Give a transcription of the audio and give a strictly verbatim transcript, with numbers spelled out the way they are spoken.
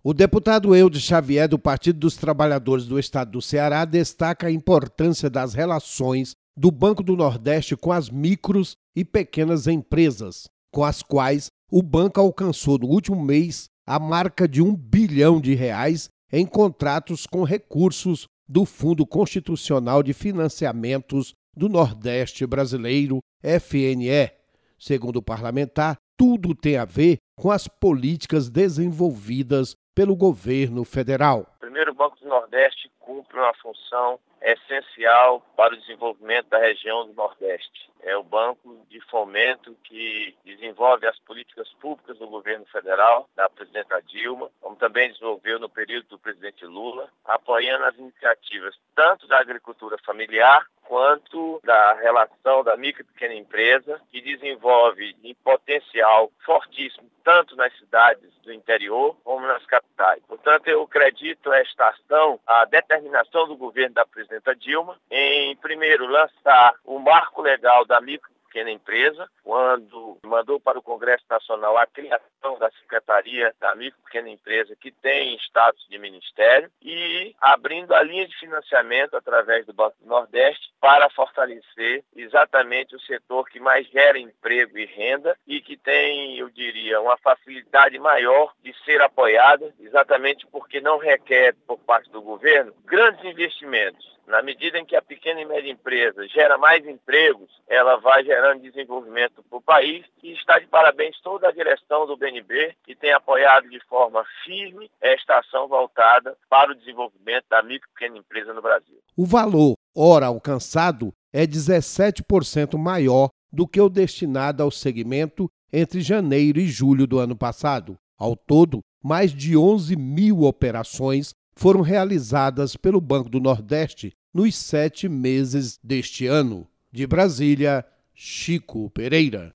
O deputado Eudes Xavier, do Partido dos Trabalhadores do Estado do Ceará, destaca a importância das relações do Banco do Nordeste com as micros e pequenas empresas, com as quais o banco alcançou no último mês a marca de um bilhão de reais em contratos com recursos do Fundo Constitucional de Financiamentos do Nordeste Brasileiro, F N E. Segundo o parlamentar, tudo tem a ver com as políticas desenvolvidas pelo governo federal. Primeiro, o Banco do Nordeste cumpre uma função essencial para o desenvolvimento da região do Nordeste. É o banco de fomento que desenvolve as políticas públicas do governo federal, da presidenta Dilma, como também desenvolveu no período do presidente Lula, apoiando as iniciativas tanto da agricultura familiar quanto da relação da micro e pequena empresa, que desenvolve em potencial fortíssimo, tanto nas cidades do interior como nas capitais. Portanto, eu acredito esta ação, a determinação do governo da presidenta Dilma, em, primeiro, lançar o marco legal da micro e pequena empresa, quando mandou para o Congresso Nacional a criação da Secretaria da Micro e Pequena Empresa, que tem status de ministério, e abrindo a linha de financiamento através do Banco do Nordeste para fortalecer exatamente o setor que mais gera emprego e renda e que tem, eu diria, uma facilidade maior de ser apoiada, exatamente porque não requer, por parte do governo, grandes investimentos. Na medida em que a pequena e média empresa gera mais empregos, ela vai gerando desenvolvimento para o país, e está de parabéns toda a direção do B N B, que tem apoiado de forma firme esta ação voltada para o desenvolvimento da micro e pequena empresa no Brasil. O valor, ora alcançado, é dezessete por cento maior do que o destinado ao segmento entre janeiro e julho do ano passado. Ao todo, mais de onze mil operações foram realizadas pelo Banco do Nordeste nos sete meses deste ano. De Brasília, Chico Pereira.